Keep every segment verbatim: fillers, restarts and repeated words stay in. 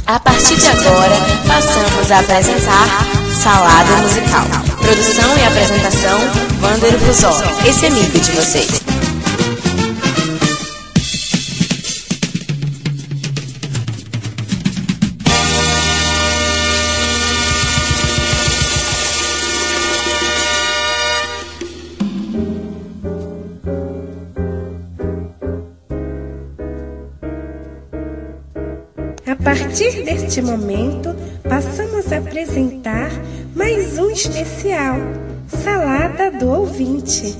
A partir de agora, passamos a apresentar Salada Musical. Produção e apresentação, Wander Buzol, esse amigo de vocês. A partir deste momento, passamos a apresentar mais um especial, Salada do Ouvinte.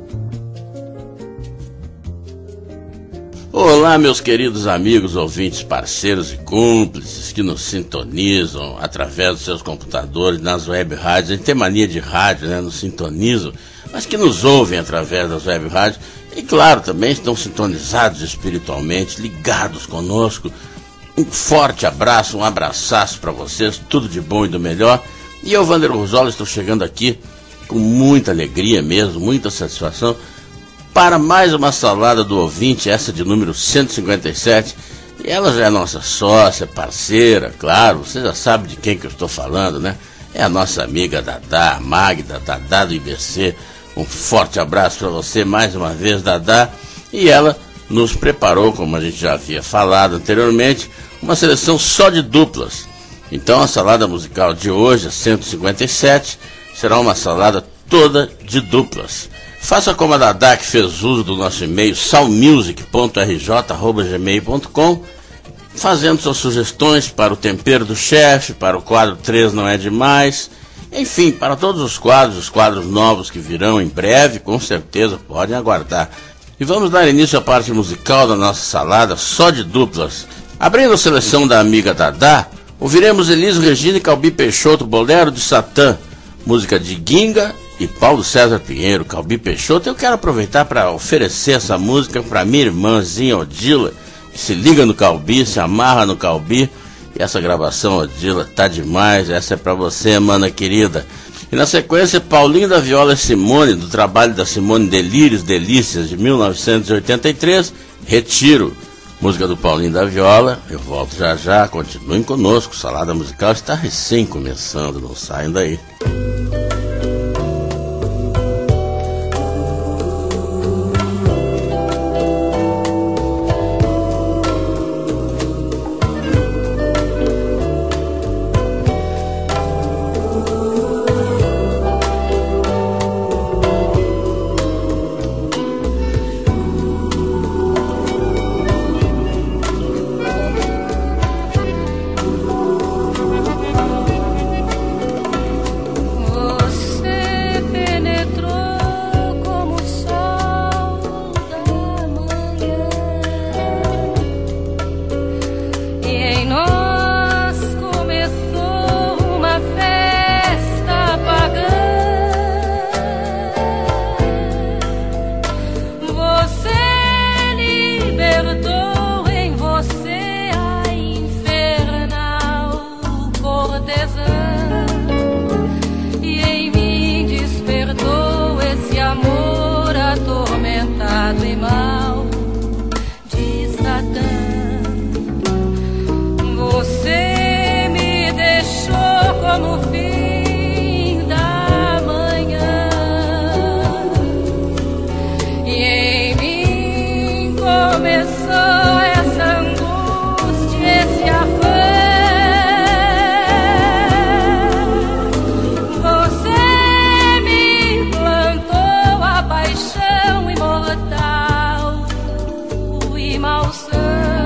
Olá, meus queridos amigos, ouvintes, parceiros e cúmplices que nos sintonizam através dos seus computadores, nas web rádios. A gente tem mania de rádio, né? Nos sintonizam, mas que nos ouvem através das web rádios. E claro, também estão sintonizados espiritualmente, ligados conosco. Um forte abraço, um abraçaço para vocês, tudo de bom e do melhor. E eu, Wander Buzol, estou chegando aqui com muita alegria mesmo, muita satisfação, para mais uma salada do ouvinte, essa de número cento e cinquenta e sete. E ela já é nossa sócia, parceira, claro, você já sabe de quem que eu estou falando, né? É a nossa amiga Dadá, Magda, Dadá do I B C. Um forte abraço para você mais uma vez, Dadá. E ela nos preparou, como a gente já havia falado anteriormente, uma seleção só de duplas. Então a salada musical de hoje, a cento e cinquenta e sete, será uma salada toda de duplas. Faça como a Dadá, que fez uso do nosso e-mail salmusic ponto r j arroba gmail ponto com, fazendo suas sugestões para o tempero do chefe, para o quadro três não é demais, enfim, para todos os quadros, os quadros novos que virão em breve, com certeza, podem aguardar. E vamos dar início à parte musical da nossa salada só de duplas. Abrindo a seleção da amiga Dadá, ouviremos Elis Regina e Calbi Peixoto, Bolero de Satã, música de Ginga e Paulo César Pinheiro. Calbi Peixoto, eu quero aproveitar para oferecer essa música para minha irmãzinha Odila, que se liga no Calbi, se amarra no Calbi. E essa gravação, Odila, tá demais, essa é para você, mana querida. E na sequência, Paulinho da Viola Simone, do trabalho da Simone Delírios Delícias, de mil novecentos e oitenta e três, Retiro. Música do Paulinho da Viola, eu volto já já, continuem conosco, Salada Musical está recém começando, não saiam daí.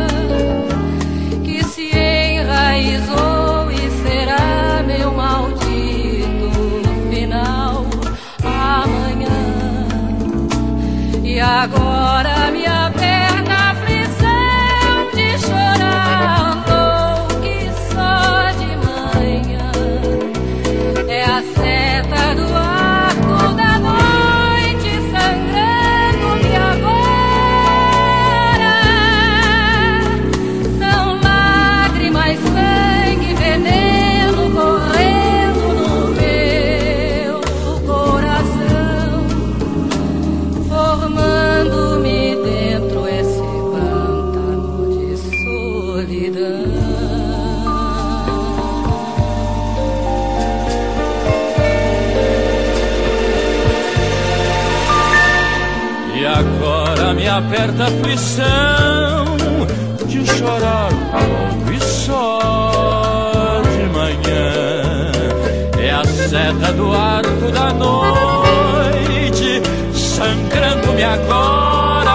Que se enraizou e será meu maldito. agora me aperta a aflição de chorar logo e só de manhã. É a seta do arco da noite sangrando-me agora.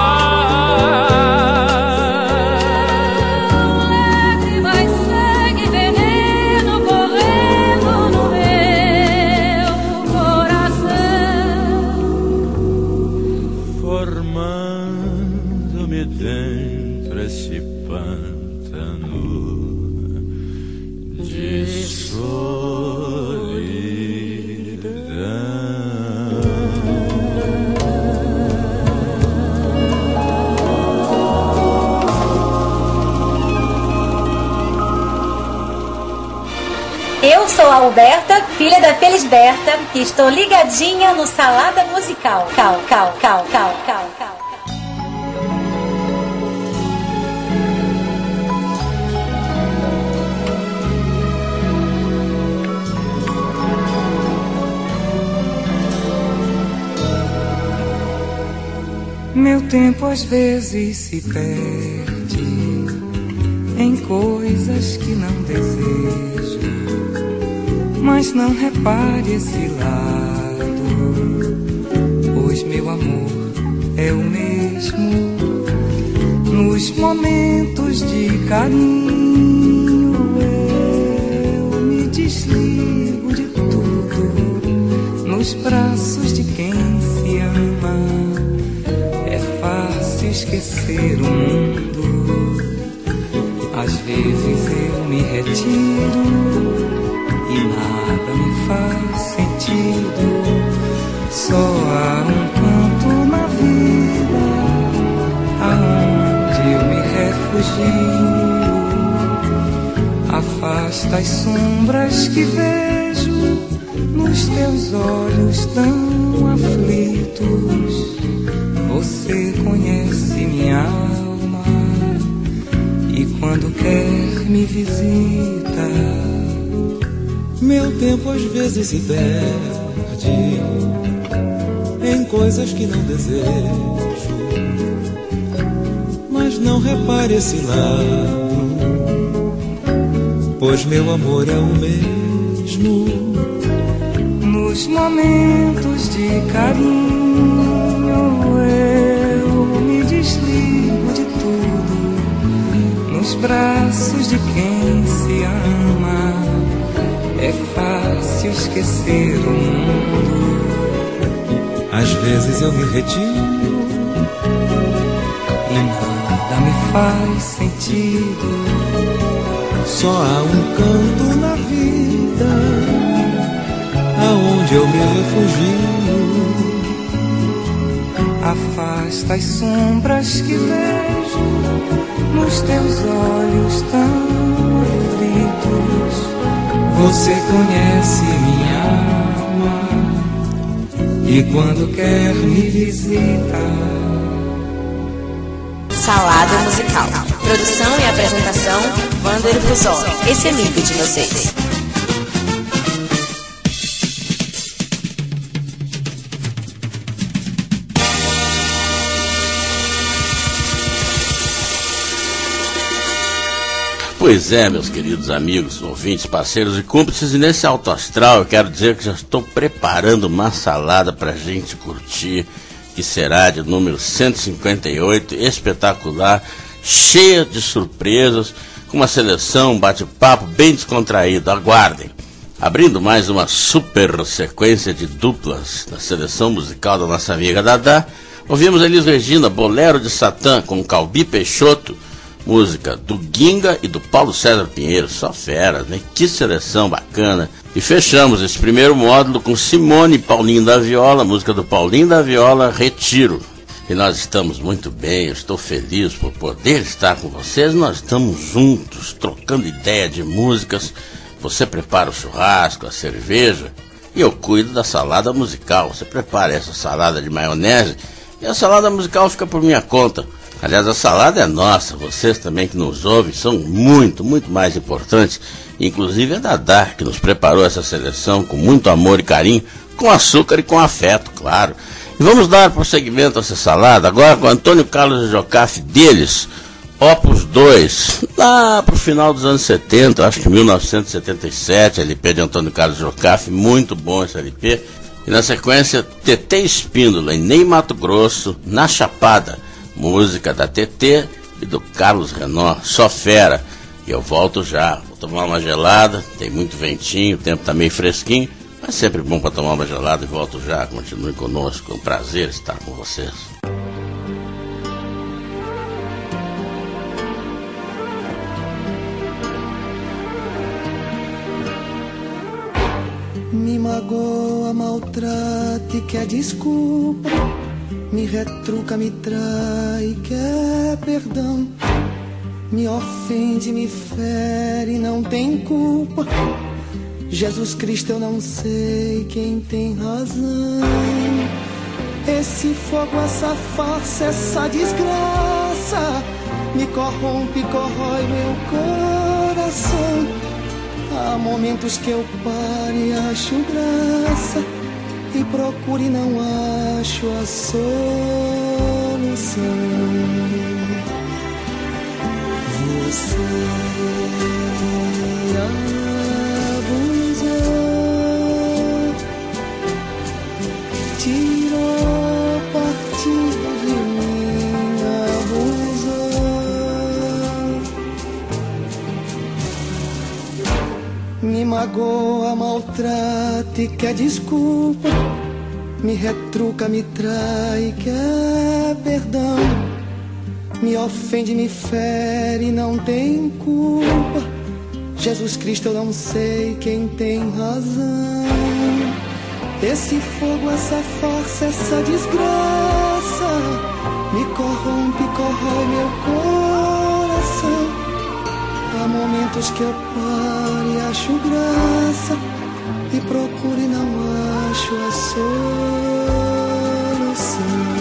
Eu sou a Alberta, filha da Felisberta, e estou ligadinha no Salada Musical. Cal, cal, cal, cal, cal, cal. Meu tempo às vezes se perde em coisas que não desejo, mas não repare esse lado, pois meu amor é o mesmo. Nos momentos de carinho eu me desligo de tudo, nos braços de quem se ama. É fácil esquecer o mundo. Às vezes eu me retiro e nada me faz sentido. Só há um canto na vida aonde eu me refugio. Afasta as sombras que vejo nos teus olhos tão aflitos. Você conhece minha alma e quando quer me visita. Meu tempo às vezes se perde em coisas que não desejo, mas não repare esse lado, pois meu amor é o mesmo. Nos momentos de carinho eu me desligo de tudo, nos braços de quem se ama. É fácil esquecer o mundo. Às vezes eu me retiro e nada me faz sentido. Só há um canto na vida aonde eu me refugio. Afasta as sombras que vejo nos teus olhos tão aflitos. Você conhece minha alma e quando quer me visita. Salada Musical. Produção e apresentação, Wander Fusol. Esse é amigo de vocês. Pois é, meus queridos amigos, ouvintes, parceiros e cúmplices, e nesse alto astral eu quero dizer que já estou preparando uma salada para a gente curtir, que será de número cento e cinquenta e oito, espetacular, cheia de surpresas, com uma seleção, um bate-papo bem descontraído. Aguardem! Abrindo mais uma super sequência de duplas da seleção musical da nossa amiga Dadá, ouvimos Elis Regina, Bolero de Satã, com Calbi Peixoto, música do Ginga e do Paulo César Pinheiro, só fera, né? Que seleção bacana. E fechamos esse primeiro módulo com Simone e Paulinho da Viola, música do Paulinho da Viola, Retiro. E nós estamos muito bem, eu estou feliz por poder estar com vocês. Nós estamos juntos, trocando ideia de músicas. Você prepara o churrasco, a cerveja, e eu cuido da salada musical. Você prepara essa salada de maionese e a salada musical fica por minha conta. Aliás, a salada é nossa, vocês também que nos ouvem são muito, muito mais importantes. Inclusive a Dadá, que nos preparou essa seleção com muito amor e carinho, com açúcar e com afeto, claro. E vamos dar prosseguimento a essa salada agora com Antônio Carlos Jocafe deles, Opus dois, lá pro final dos anos setenta, acho que mil novecentos e setenta e sete, L P de Antônio Carlos Jocafe, muito bom esse L P. E na sequência, Tetê Espíndola, em Ney Mato Grosso, na Chapada, música da Tetê e do Carlos Renault, Só Fera. E eu volto já, vou tomar uma gelada, tem muito ventinho, o tempo tá meio fresquinho, mas sempre bom para tomar uma gelada e volto já, continue conosco, é um prazer estar com vocês. Me magoa, maltrate, quer desculpa, me retruca, me trai, quer perdão, me ofende, me fere, não tem culpa. Jesus Cristo, eu não sei quem tem razão. Esse fogo, essa farsa, essa desgraça me corrompe, corrói meu coração. Há momentos que eu paro e acho graça, e procuro e não acho a solução. Você abusou, tirou partido de mim, abusou. Me magoa, maltrate, quer desculpa, me retruca, me trai, quer perdão, me ofende, me fere, não tem culpa. Jesus Cristo, eu não sei quem tem razão. Esse fogo, essa farsa, essa desgraça me corrompe, corrói meu coração. Há momentos que eu paro e acho graça, e procuro e não acho a solução.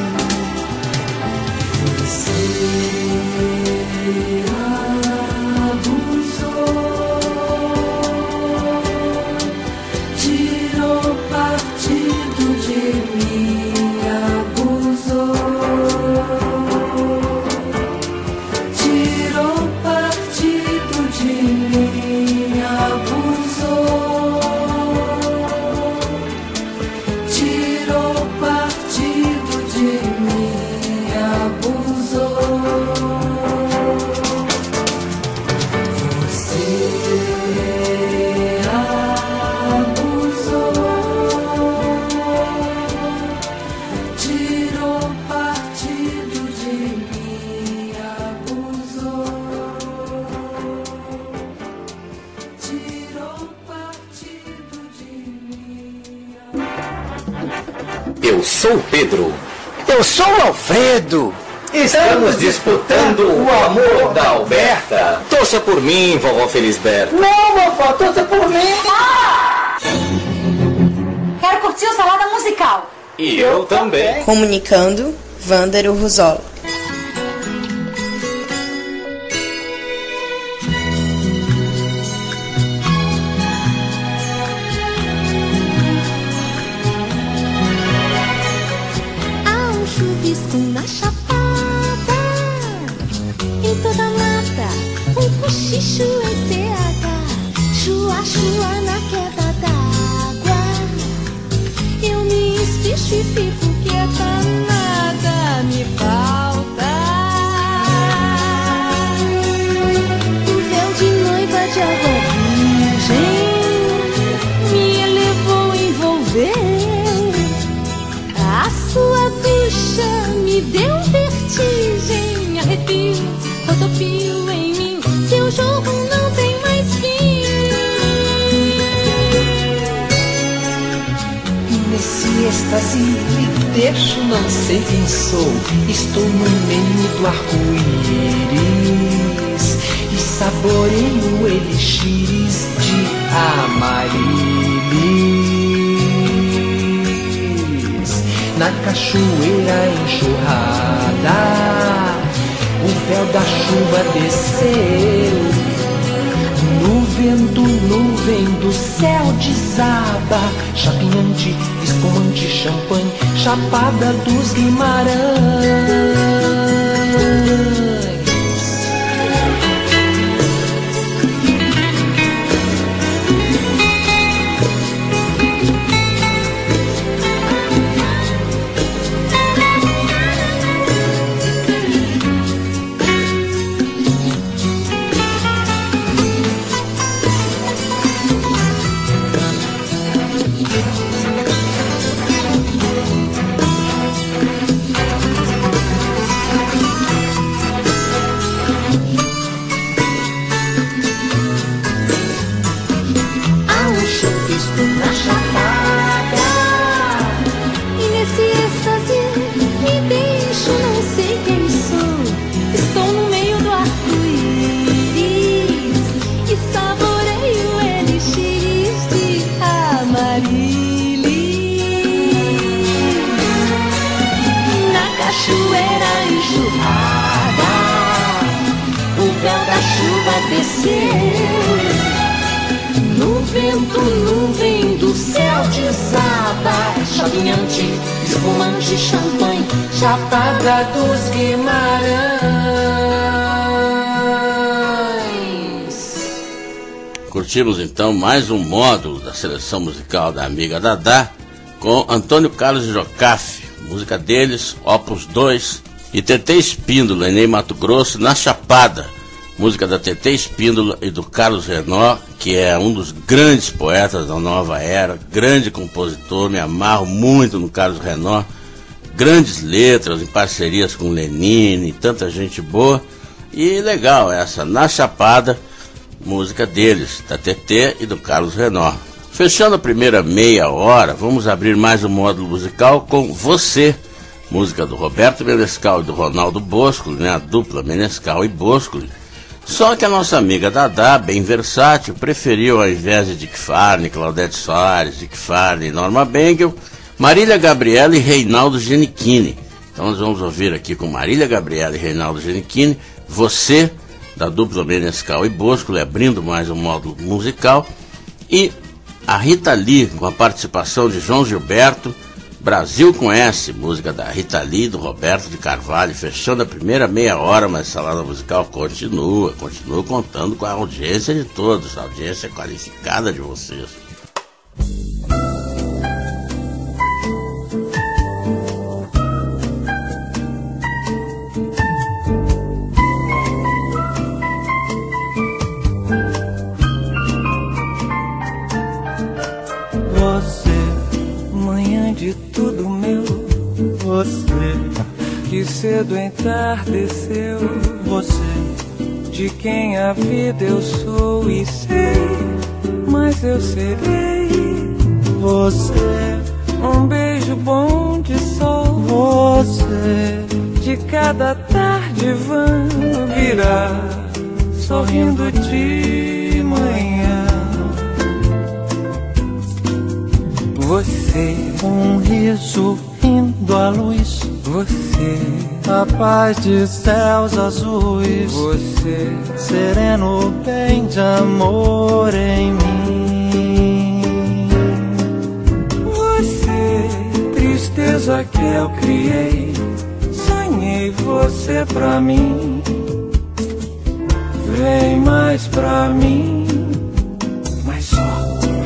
Você abusou, tirou partido de mim, abusou, tirou partido de mim, abusou, tirou partido de mim, abusou. Você abusou, tirou partido de mim, abusou, tirou partido de mim. Eu sou o Pedro. Eu sou o Alfredo. Estamos disputando o amor da Alberta. Torça por mim, vovó Felisberta. Não, vovó, torça por mim. Ah! Quero curtir o Salada Musical. E eu também. Comunicando, Vândero Ruzola. Há um chuvisco na chapada, em toda a mata, um cochicho em seada, chua, chua na queda d'água. Eu me esficho e fico quieta, nada me falta. O véu de noiva de água virgem me elevou, envolveu. A sua bicha me deu vertigem, arrepio, rodopio em mim. Seu jogo não tem mais fim. Nesse êxtase me deixo, não sei quem sou. Estou no meio do arco-íris e saboreio elixires de Amarilis. Na cachoeira enxurrada, o véu da chuva desceu, nuvem vento, nuvem do céu desaba, chapinhante, espumante, champanhe, chapada dos Guimarães. No vento, nuvem do céu desaba, chapinhante, espumante, champanhe, chapada dos Guimarães. Curtimos então mais um módulo da seleção musical da amiga Dadá com Antônio Carlos e Jocafe, música deles, Opus dois, e Tetê Espíndola, Enem Mato Grosso, Na Chapada, música da Tetê Espíndola e do Carlos Renó, que é um dos grandes poetas da nova era, grande compositor, me amarro muito no Carlos Renó, grandes letras em parcerias com Lenine, tanta gente boa, e legal essa, Na Chapada, música deles, da Tetê e do Carlos Renó. Fechando a primeira meia hora, vamos abrir mais um módulo musical com Você, música do Roberto Menescal e do Ronaldo Boscoli, né, a dupla Menescal e Boscoli. Só que a nossa amiga Dadá, bem versátil, preferiu, ao invés de Dick Farney, Claudete Soares, Dick Farney e Norma Bengel, Marília Gabriela e Reinaldo Giannichini. Então nós vamos ouvir aqui com Marília Gabriela e Reinaldo Giannichini, Você, da dupla Menescal e Boscoli, abrindo mais um módulo musical, e a Rita Lee, com a participação de João Gilberto, Brasil Conhece, música da Rita Lee e do Roberto de Carvalho, fechando a primeira meia hora, mas a salada musical continua, continua contando com a audiência de todos, a audiência qualificada de vocês. De tudo meu, você que cedo entardeceu, você de quem a vida eu sou e sei, mas eu serei você, um beijo bom de sol, você de cada tarde vã virá sorrindo de manhã. Você, um riso indo à luz, você, a paz de céus azuis, você, sereno bem de amor em mim. Você, tristeza que eu criei, sonhei você pra mim, vem mais pra mim, mais só.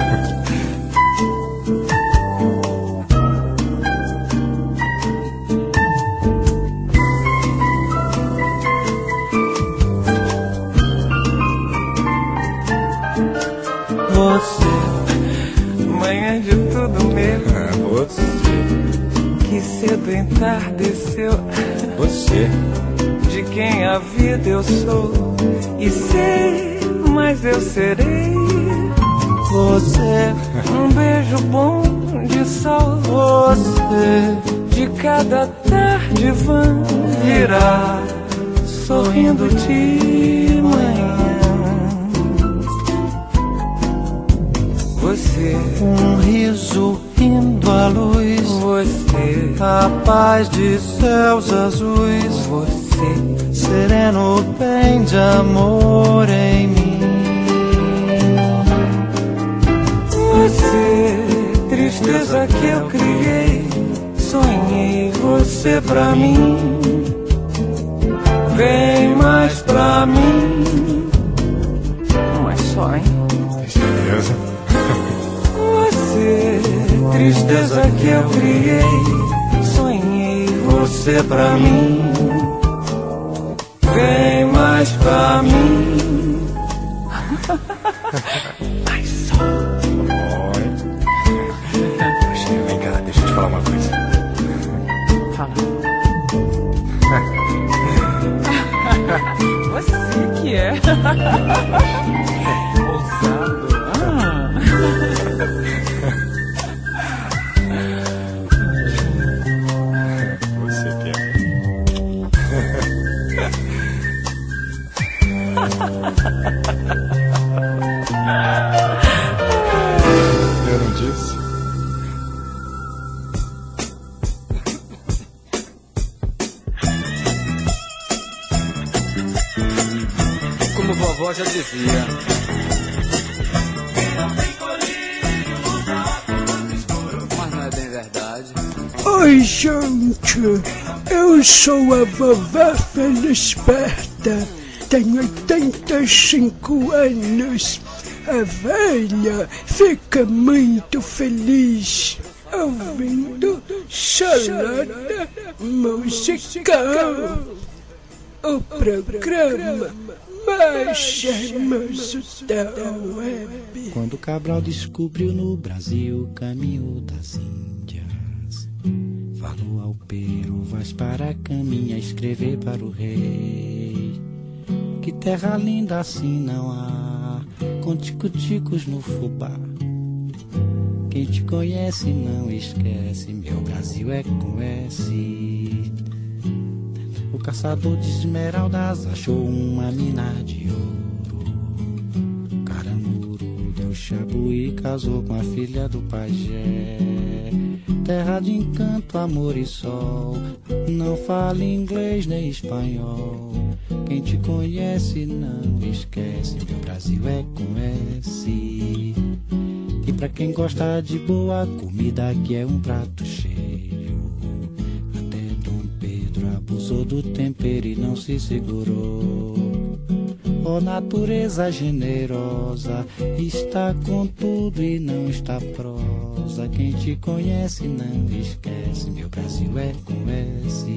Você, manhã de tudo meu, você que cedo entardeceu, você de quem a vida eu sou e sei, mas eu serei você, um beijo bom de sol, você de cada tarde vã virá sorrindo de manhã. Você, um riso indo à luz, você, a paz de céus azuis, você, sereno bem de amor em mim. você pra mim. Vem mais pra mim. Não é só, hein? Tem certeza? Você, tristeza que eu criei, sonhei você pra mim. Vem mais pra mim. Ai, só. Oi. Poxa, vem cá, deixa eu te falar uma coisa. Fala. Você que é. Ousado. Ah. Você que é. Eu não disse? Como vovó já dizia. Mas não é bem verdade. Oi, gente, eu sou a vovó Felisberta, tenho oitenta e cinco anos. A velha fica muito feliz ouvindo Salada Musical, o programa mais charmoso da web. Quando Cabral descobriu no Brasil o caminho das Índias, falou ao Peru, vais para a caminha escrever para o rei. Que terra linda assim não há, com tico-ticos no fubá. Quem te conhece não esquece, meu Brasil é com S. O caçador de esmeraldas achou uma mina de ouro. Caramuru deu chabu e casou com a filha do pajé. Terra de encanto, amor e sol, não fala inglês nem espanhol. Quem te conhece não esquece, meu Brasil é com S. E pra quem gosta de boa comida, que é um prato cheio. Até Dom Pedro abusou do tempero e não se segurou. Ó natureza generosa, está com tudo e não está prosa. Quem te conhece não esquece, meu Brasil é com S.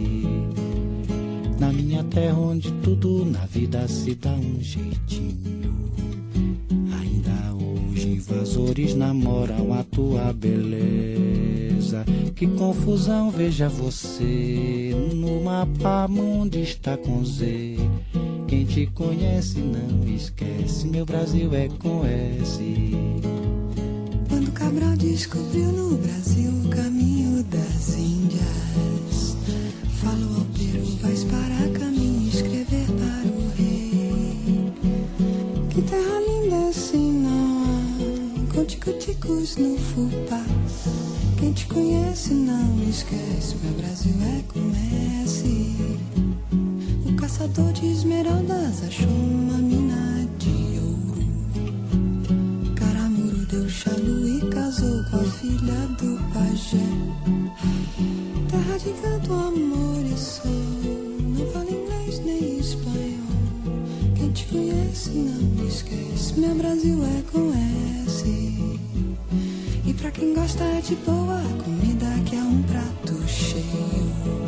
Na minha terra onde tudo na vida se dá um jeitinho, ainda hoje invasores namoram a tua beleza. Que confusão, veja você, no mapa mundo está com Z. Quem te conhece não esquece, meu Brasil é com S. Quando Cabral descobriu no Brasil o caminho das Índias, falou ao Peru, vais para caminho escrever para o rei. Que terra linda assim não há, com tico-ticos no fubá. Quem te conhece não esquece, meu Brasil é com S. O caçador de esmeraldas achou uma mina de ouro. Caramuru deu chalu e casou com a filha do pajé. Terra de canto, amor e sol, não fala inglês nem espanhol. Quem te conhece não esquece, meu Brasil é com S. E pra quem gosta de boa comida, que é um prato cheio.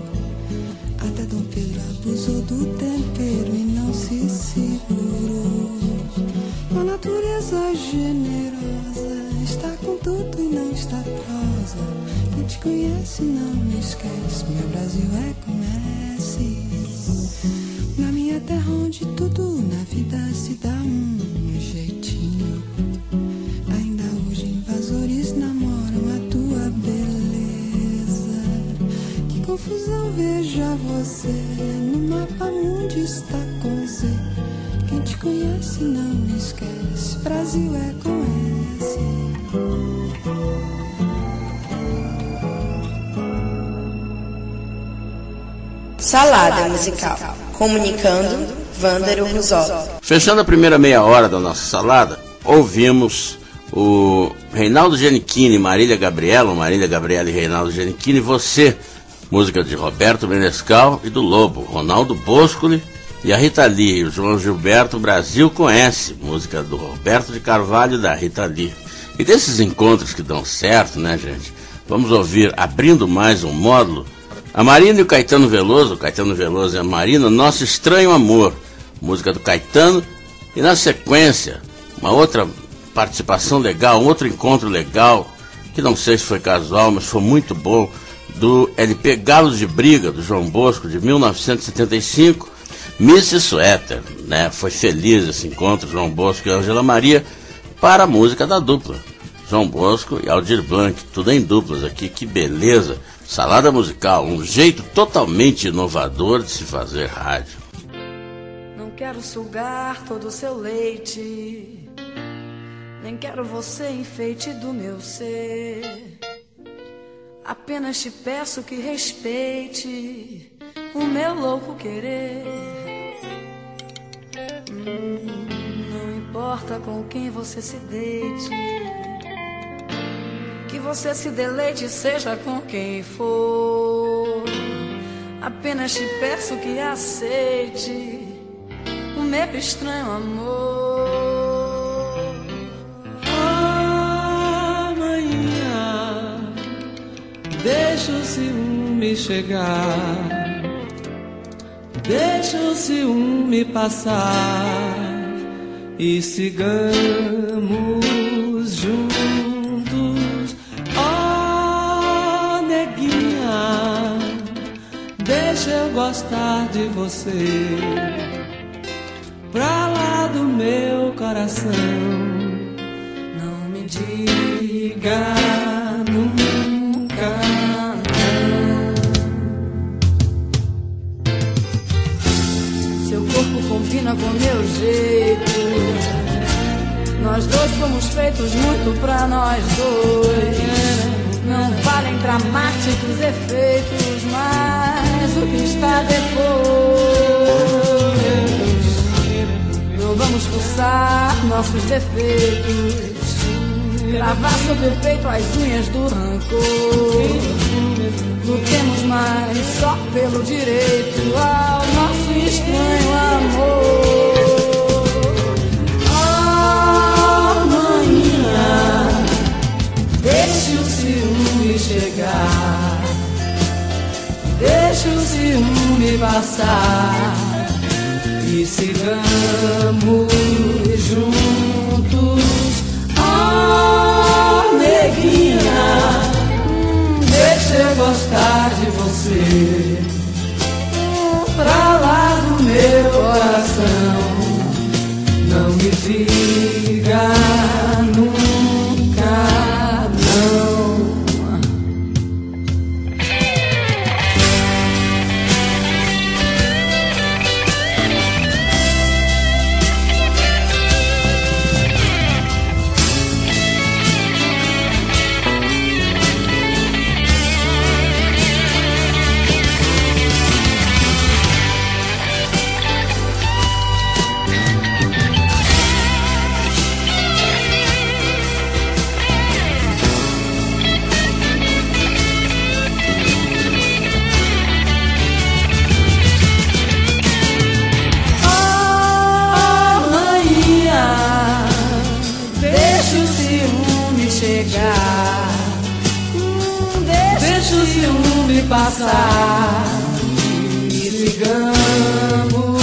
Até Dom Pedro abusou do tempero e não se segurou. A natureza generosa está com tudo e não está prosa. Quem te conhece não me esquece, meu Brasil é com S. Na minha terra onde tudo na vida se dá um jeitinho, ainda hoje invasores namoram a tua beleza. Que confusão, veja você, no mapa mundo está com Z. Quem te conhece não me esquece, Brasil é com S. Salada Musical, comunicando Vândaro Ruzol. Fechando a primeira meia hora da nossa salada, ouvimos o Reinaldo Giannichini, Marília Gabriela, Marília Gabriela e Reinaldo Giannichini, Você, música de Roberto Menescal e do Lobo, Ronaldo Boscoli e a Rita Lee. O João Gilberto Brasil Conhece, música do Roberto de Carvalho e da Rita Lee. E desses encontros que dão certo, né, gente? Vamos ouvir, abrindo mais um módulo, a Marina e o Caetano Veloso, o Caetano Veloso e a Marina, Nosso Estranho Amor, música do Caetano, e na sequência, uma outra participação legal, um outro encontro legal, que não sei se foi casual, mas foi muito bom, do L P Galos de Briga, do João Bosco, de mil novecentos e setenta e cinco, Missus Sweater, né? Foi feliz esse encontro, João Bosco e Ângela Maria, para a música da dupla, João Bosco e Aldir Blanc, tudo em duplas aqui, que beleza, salada musical, um jeito totalmente inovador de se fazer rádio. Não quero sugar todo o seu leite, nem quero você enfeite do meu ser. Apenas te peço que respeite o meu louco querer. Hum, não importa com quem você se deite, que você se deleite seja com quem for. Apenas te peço que aceite o meu estranho amor. Deixa o ciúme chegar, deixa o ciúme passar e sigamos juntos. Oh, neguinha, deixa eu gostar de você, pra lá do meu coração. Não me diga nunca. Seu corpo combina com meu jeito, nós dois fomos feitos muito pra nós dois. Não valem dramáticos efeitos, mas o que está depois. Não vamos fuçar nossos defeitos, gravar sobre o peito as unhas do rancor. Lutemos mais só pelo direito ao nosso estranho amor. Amanhã, deixe o ciúme chegar, deixe o ciúme passar e sigamos juntos. Oh, neguinha, deixa eu gostar de você, pra lá do meu coração. Não me diga nunca não. Deixa o ciúme passar e sigamos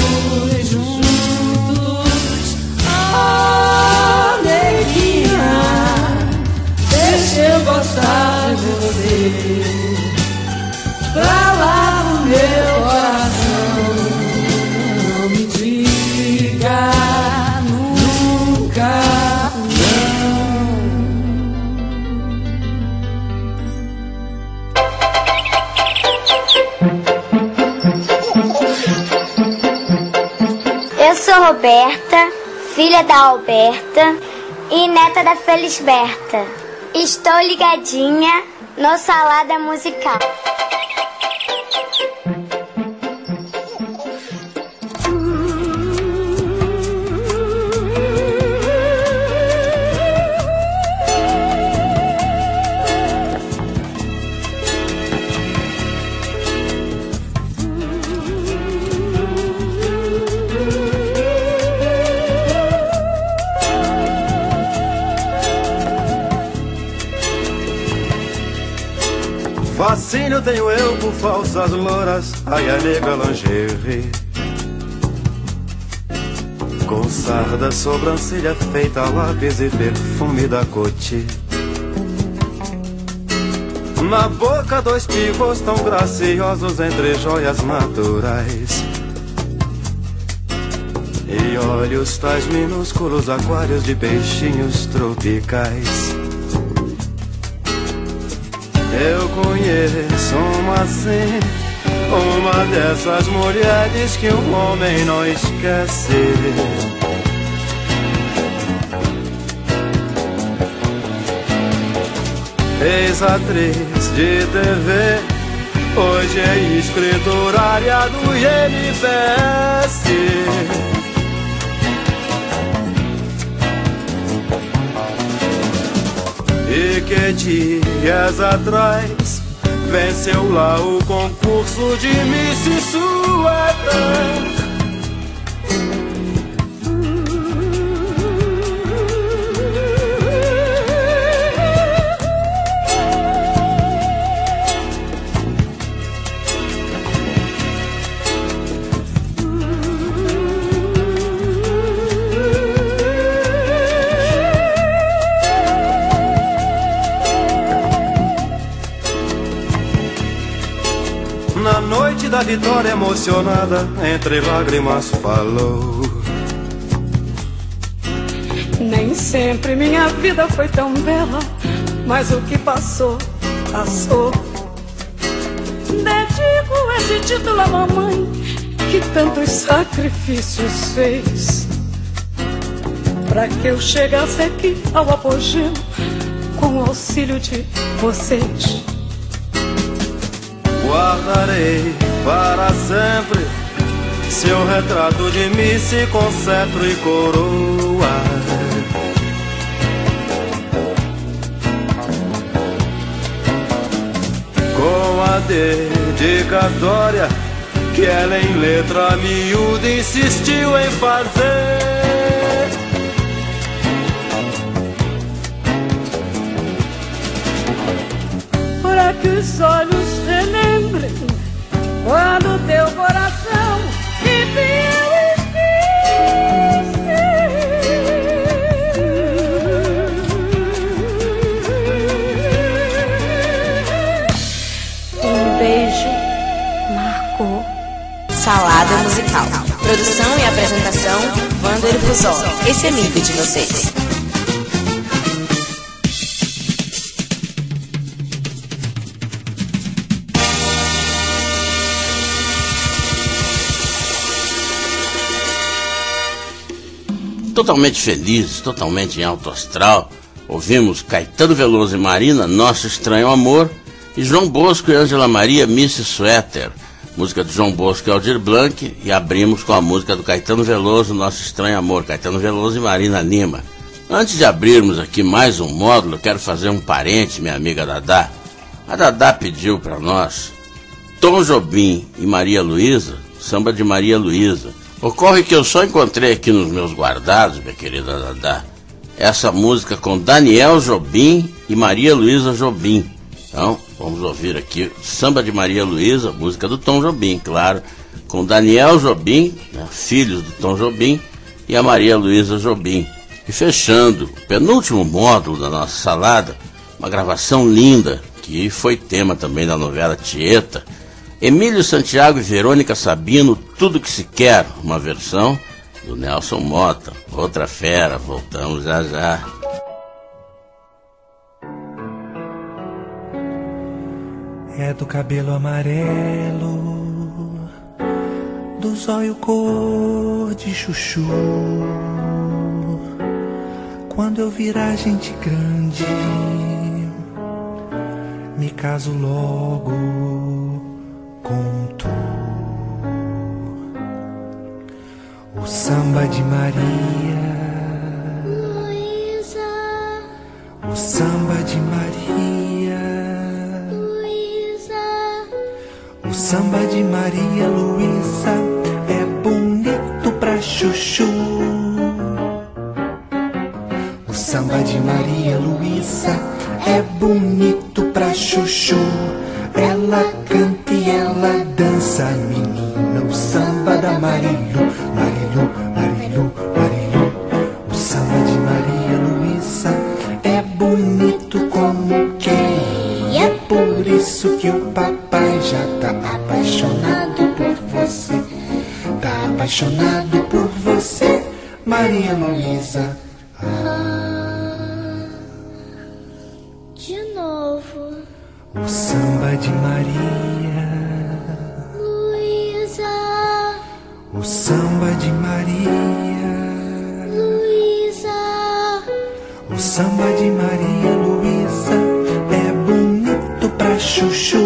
juntos. Oh, neguinha, deixa eu gostar de você, pra lá do meu coração. Não me diga nunca. Eu sou Roberta, filha da Alberta e neta da Felisberta. Estou ligadinha no Salada Musical. Fascínio tenho eu por falsas louras, ai a negra lingerie. Coçar da sobrancelha feita a lápis e perfume da Coty. Na boca dois pivôs tão graciosos entre joias naturais. E olhos tais minúsculos aquários de peixinhos tropicais. Eu conheço uma assim, uma dessas mulheres que um homem não esquece. Ex-atriz de T V, hoje é escriturária do I N P S. E que dias atrás venceu lá o concurso de Miss Suéter. Na noite da vitória emocionada, entre lágrimas falou: nem sempre minha vida foi tão bela, mas o que passou, passou. Dedico esse título à mamãe, que tantos sacrifícios fez, pra que eu chegasse aqui ao apogeu, com o auxílio de vocês. Guardarei para sempre seu retrato de Miss com cetro e coroa. Com a dedicatória que ela em letra miúda insistiu em fazer. Para que os olhos relembrem quando teu coração me viu esquecer. Um beijo marcou. Salada musical. Produção e apresentação, Wander Fusol. Esse amigo de vocês. Totalmente felizes, totalmente em alto astral, ouvimos Caetano Veloso e Marina, Nosso Estranho Amor, e João Bosco e Ângela Maria, Miss Suéter, música de João Bosco e Aldir Blanc, e abrimos com a música do Caetano Veloso, Nosso Estranho Amor, Caetano Veloso e Marina Lima. Antes de abrirmos aqui mais um módulo, eu quero fazer um parente, minha amiga Dadá. A Dadá pediu para nós Tom Jobim e Maria Luísa, samba de Maria Luísa. Ocorre que eu só encontrei aqui nos meus guardados, minha querida Dadá, essa música com Daniel Jobim e Maria Luísa Jobim. Então, vamos ouvir aqui Samba de Maria Luísa, música do Tom Jobim, claro, com Daniel Jobim, né, filhos do Tom Jobim, e a Maria Luísa Jobim. E fechando o penúltimo módulo da nossa salada, uma gravação linda, que foi tema também da novela Tieta, Emílio Santiago e Verônica Sabino, Tudo Que Se Quer, uma versão do Nelson Mota. Outra fera, voltamos já já. É do cabelo amarelo, do zóio cor de chuchu. Quando eu virar gente grande, me caso logo com tu. O samba de Maria Luísa, o samba de Maria Luísa, o samba de Maria Luísa é bonito pra chuchu. O samba de Maria Luísa é bonito pra chuchu. ela canta e ela dança, menina, o samba da Marilu, Marilu, Marilu, Marilu. O samba de Maria Luísa é bonito como quem, e é por isso que o papai já tá apaixonado por você, tá apaixonado por você, Maria Luísa. Ah, de novo. O samba de Maria Luísa, o samba de Maria Luísa, o samba de Maria Luísa é bonito pra chuchu.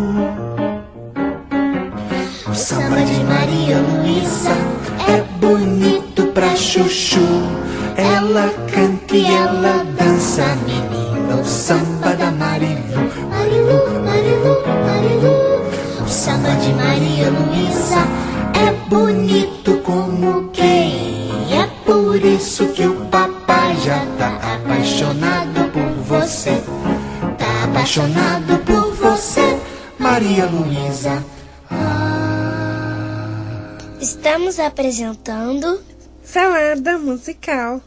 O samba de Maria Luísa é bonito pra chuchu. Ela canta e ela dança, menina, o samba da Marilu, Marilu, Marilu, Marilu. O samba de Maria Luísa é bonito como quem, é por isso que o papai já tá apaixonado por você, tá apaixonado por você, Maria Luísa. Estamos apresentando Salada Musical.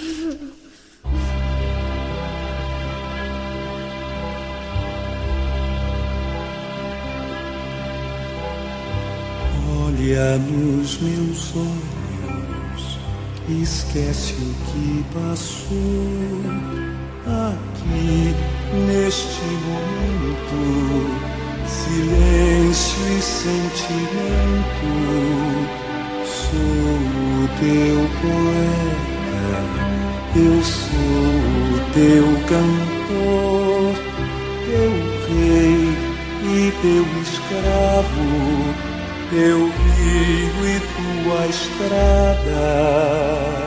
Olha nos meus olhos, esquece o que passou aqui neste momento. Silêncio e sentimento. Sou o teu poeta, eu sou o teu cantor, teu rei e teu escravo, teu rio e tua estrada.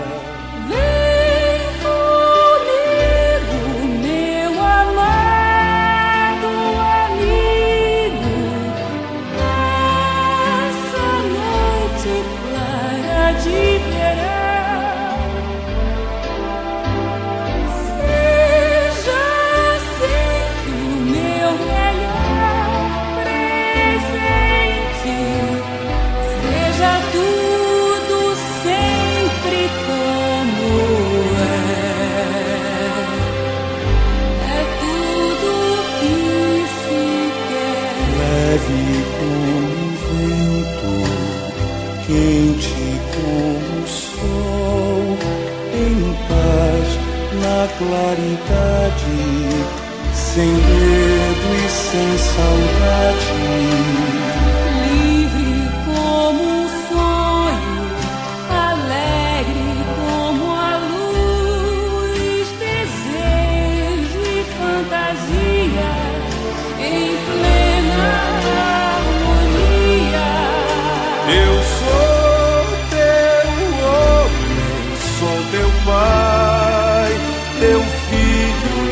Quente como o sol, em paz, na claridade, sem medo e sem saudade. Livre como um sonho, alegre como a luz, desejo e fantasia, em plena harmonia. Eu sou teu homem, sou teu pai, teu filho,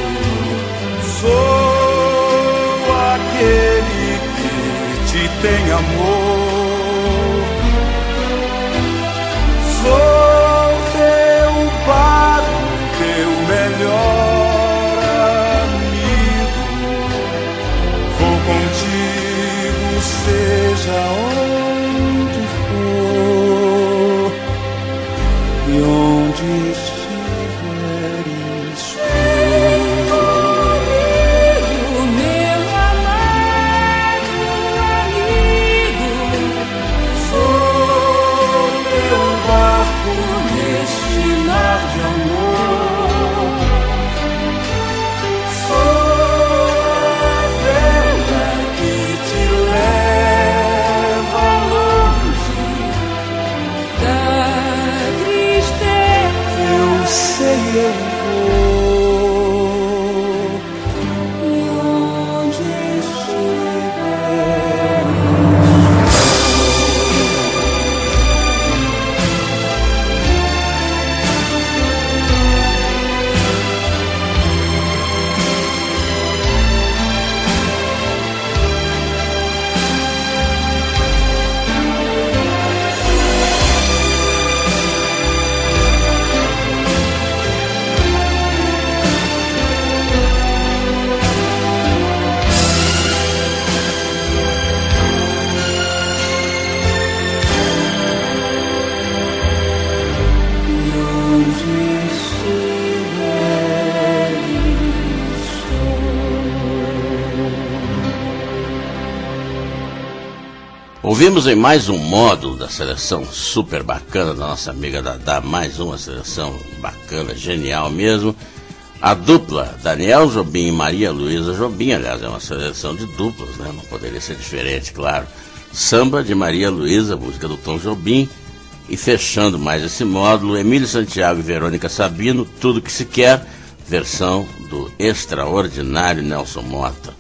sou aquele que te tem amor. Sou teu pago, teu melhor amigo. Vou contigo, seja onde for e onde estiver estou. Comigo, meu amado amigo, Sou teu barco neste mar de amor. Sou a vela que te leva longe da tristeza. Eu sei, eu vou E onde estiver. Luísa, Ouvimos em mais um módulo da seleção super bacana da nossa amiga Dadá, mais uma seleção bacana, genial mesmo, a dupla Daniel Jobim e Maria Luísa Jobim. Aliás, é uma seleção de duplas, né? Não poderia ser diferente, claro. Samba de Maria Luísa, música do Tom Jobim, e fechando mais esse módulo, Emílio Santiago e Verônica Sabino, Tudo Que Se Quer, versão do extraordinário Nelson Motta.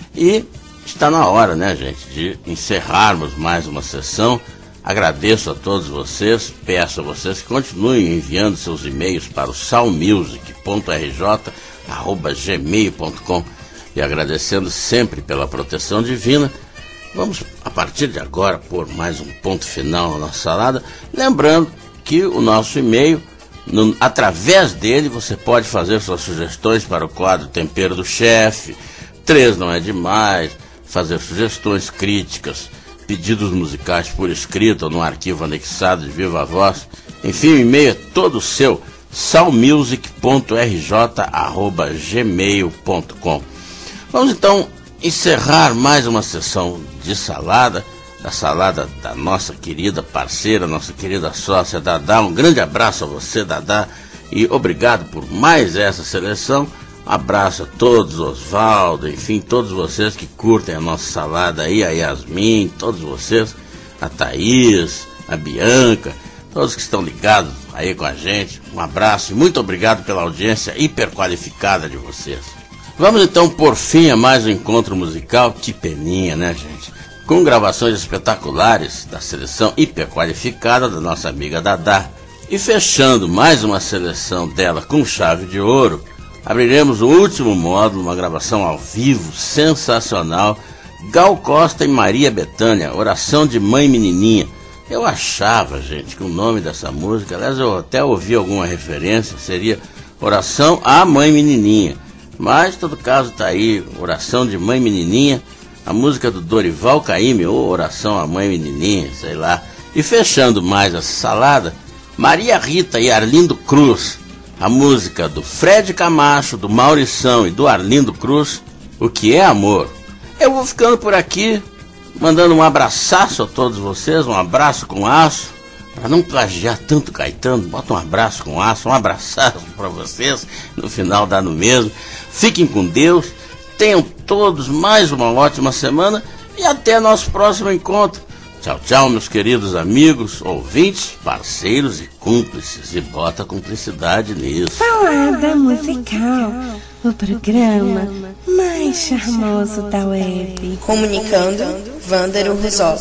E está na hora, né, gente, de encerrarmos mais uma sessão. Agradeço a todos vocês, peço a vocês que continuem enviando seus e-mails para o salmusic ponto r j arroba gmail ponto com e agradecendo sempre pela proteção divina. Vamos, a partir de agora, pôr mais um ponto final na nossa salada, lembrando que o nosso e-mail, no, através dele, você pode fazer suas sugestões para o quadro Tempero do Chefe, Três Não É Demais, fazer sugestões, críticas, pedidos musicais por escrito ou no arquivo anexado de Viva Voz. Enfim, o e-mail é todo seu, salmusic ponto r j arroba gmail ponto com. Vamos então encerrar mais uma sessão de salada, da salada da nossa querida parceira, nossa querida sócia Dadá. Um grande abraço a você, Dadá, e obrigado por mais essa seleção. Abraço a todos, Osvaldo, enfim, todos vocês que curtem a nossa salada aí, a Yasmin, todos vocês, a Thaís, a Bianca, todos que estão ligados aí com a gente. Um abraço e muito obrigado pela audiência hiperqualificada de vocês. Vamos então por fim a mais um encontro musical, que peninha, né, gente? Com gravações espetaculares da seleção hiperqualificada da nossa amiga Dadá. E fechando mais uma seleção dela com chave de ouro, abriremos o último módulo, uma gravação ao vivo sensacional, Gal Costa e Maria Bethânia, Oração de Mãe Menininha. Eu achava, gente, que o nome dessa música, aliás, eu até ouvi alguma referência, seria Oração à Mãe Menininha. Mas, em todo caso, está aí, Oração de Mãe Menininha, a música do Dorival Caymmi, ou Oração à Mãe Menininha, sei lá. E fechando mais essa salada, Maria Rita e Arlindo Cruz, a música do Fred Camacho, do Maurição e do Arlindo Cruz, O Que É Amor. Eu vou ficando por aqui, mandando um abraçaço a todos vocês, um abraço com aço, para não plagiar tanto Caetano, bota um abraço com aço, um abraçaço para vocês, no final dá no mesmo. Fiquem com Deus, tenham todos mais uma ótima semana e até nosso próximo encontro. Tchau, tchau, meus queridos amigos, ouvintes, parceiros e cúmplices. E bota cumplicidade nisso. Salada Musical, o programa mais charmoso da web. Comunicando, Vândero Rizó.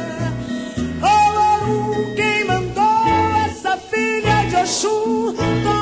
Quem mandou essa filha de Oxum?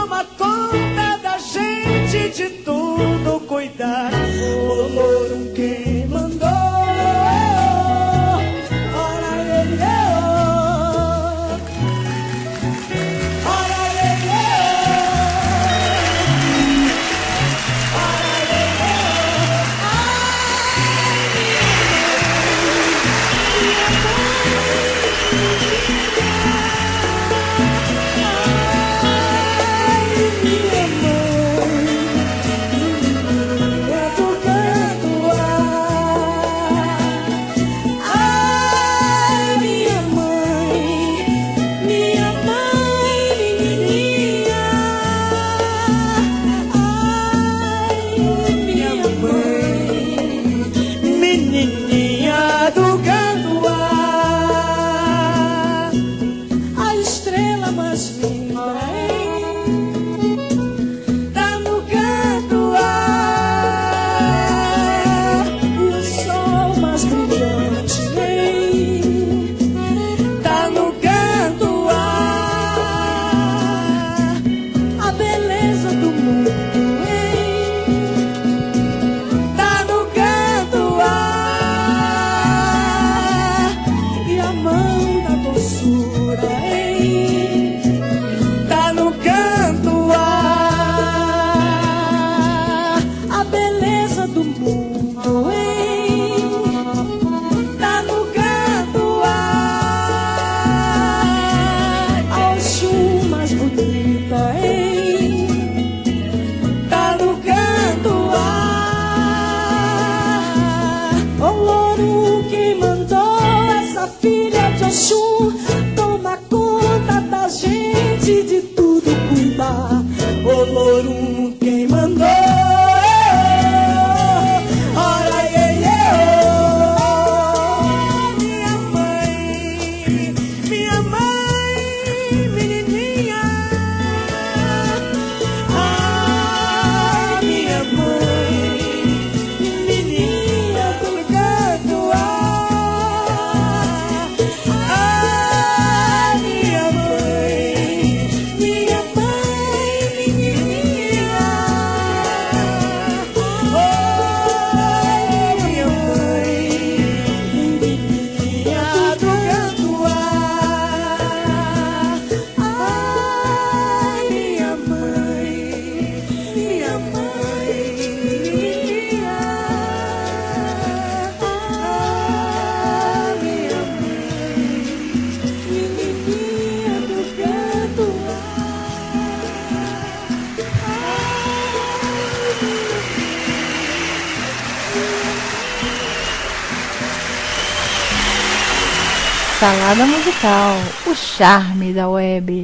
Salada musical, o charme da web.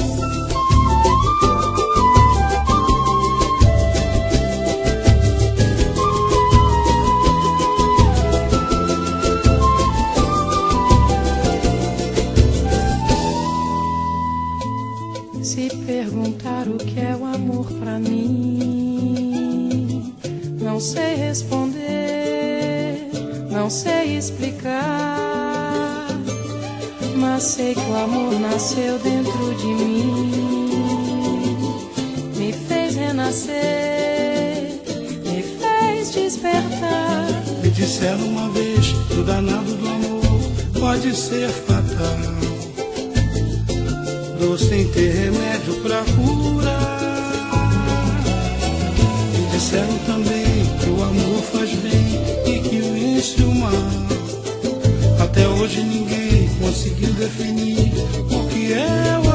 Se perguntar o que é o amor pra mim, não sei responder, não sei explicar. Mas sei que o amor nasceu dentro de mim, me fez renascer, me fez despertar. Me disseram uma vez que o danado do amor pode ser fatal, dor sem ter remédio pra curar. Me disseram também que o amor faz bem e que vence o mal. Até hoje ninguém conseguiu definir o que é o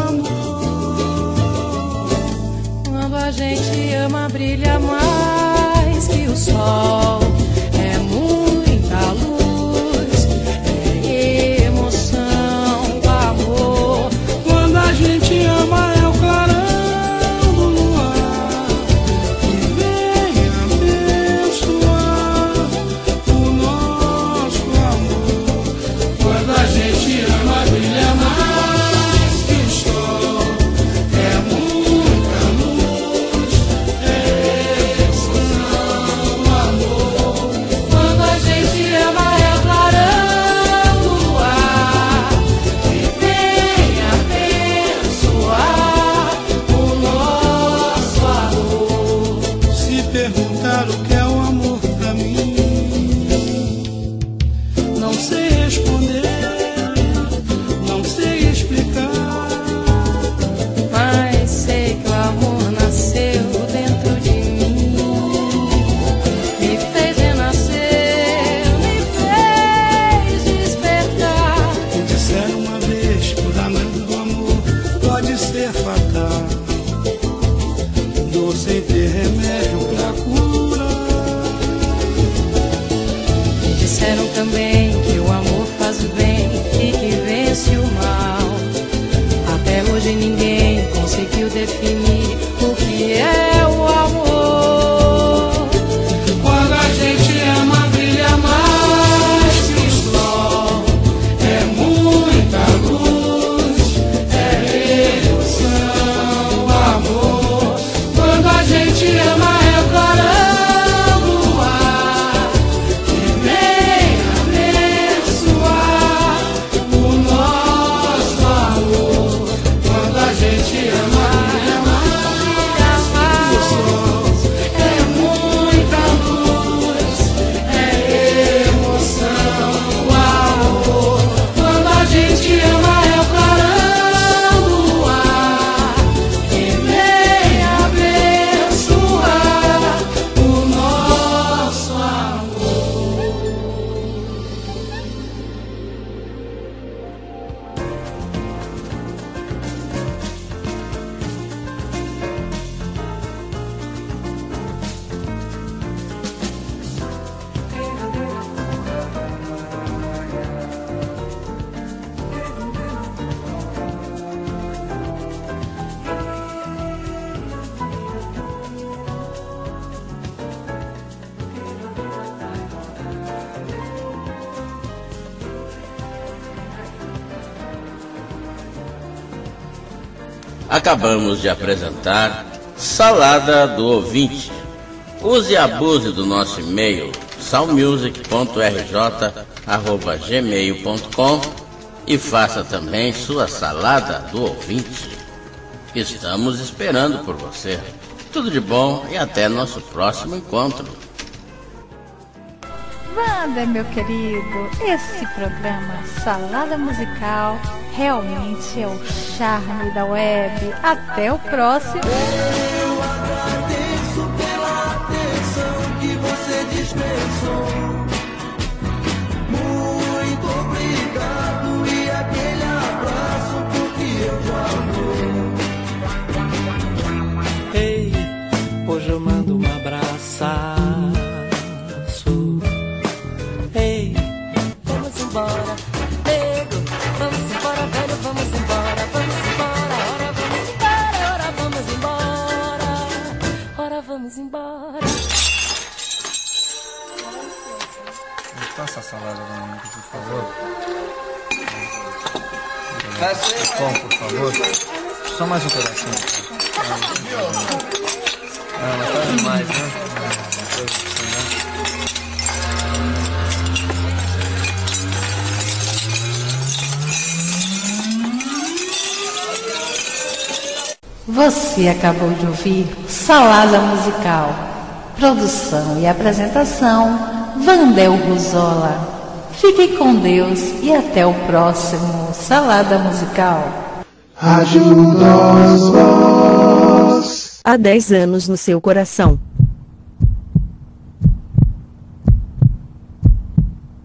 amor. Quando a gente ama, brilha mais que o sol. É muita luz, é emoção do amor. Quando a gente ama, é o clarão do luar que vem abençoar o nosso amor. Quando a gente ama, brilha mais que o sol. É muita luz, é emoção do amor. Acabamos de apresentar Salada do Ouvinte. Use e abuse do nosso e-mail salmusic ponto r j arroba gmail ponto com e faça também sua Salada do Ouvinte. Estamos esperando por você. Tudo de bom e até nosso próximo encontro. Wander, meu querido, esse programa Salada Musical realmente é o charme da web. Até o próximo. Eu agradeço pela atenção que você dispensou. Muito obrigado e aquele abraço porque eu já vou. Ei, hoje eu mando um abraço. Ei, vamos embora, nego, vamos embora, velho, vamos embora, vamos embora, ora vamos embora, ora vamos embora, ora vamos embora. Me passa a salada pra mim, por favor. Bom, por favor. Só mais um pedacinho. Não, mas tá demais, né? Você acabou de ouvir Salada Musical. Produção e apresentação, Vandel Ruzola. Fique com Deus e até o próximo Salada Musical. Rádio Nós Voz. Há dez anos no seu coração.